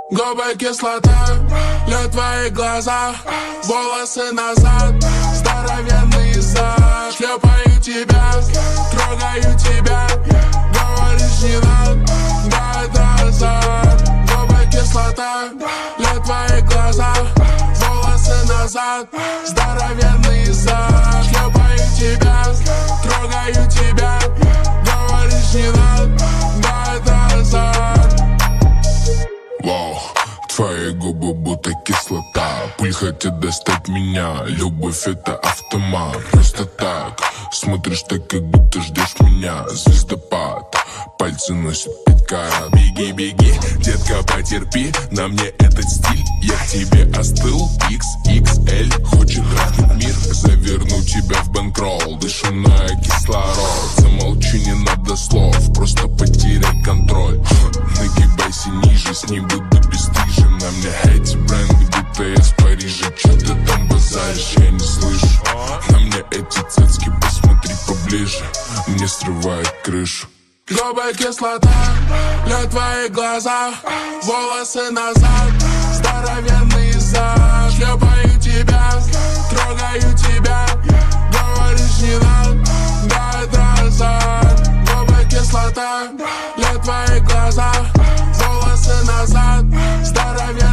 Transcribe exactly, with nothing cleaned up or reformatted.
Губы кислота, лед в твоих глазах, волосы назад, здоровенный зад. Шлепаю тебя, трогаю тебя, говоришь не надо, да это азарт. Губы кислота, лед в твоих глазах, волосы назад, здоровенный зад. Шлепаю тебя, трогаю тебя, говоришь не надо, да это азарт. Вау, твои губы будто кислота. Пыль хотят достать меня, любовь это автомат. Просто так, смотришь так, как будто ждешь меня. Звездопад, пальцы носят пять карат. Беги, беги, детка, потерпи, на мне этот стиль. Я к тебе остыл, икс икс эль. Хочет трахнуть мир, заверну тебя в бэнкролл. Дышу на кислород, замолчи, не надо слов, просто потеряй контроль. Нагибайся ниже, с ней буду бесстыжим. На мне эти бренды, будто я с Парижа. Чё ты там базаришь, я не слышу. На мне эти цацки, посмотри поближе, мне срывает крышу. Губы кислота, лед в твоих глазах, волосы назад, здоровенный зад. Шлепаю тебя, трогаю тебя, говоришь не надо, да это азарт. Губы кислота, лед в твоих глазах, волосы назад, здоровенный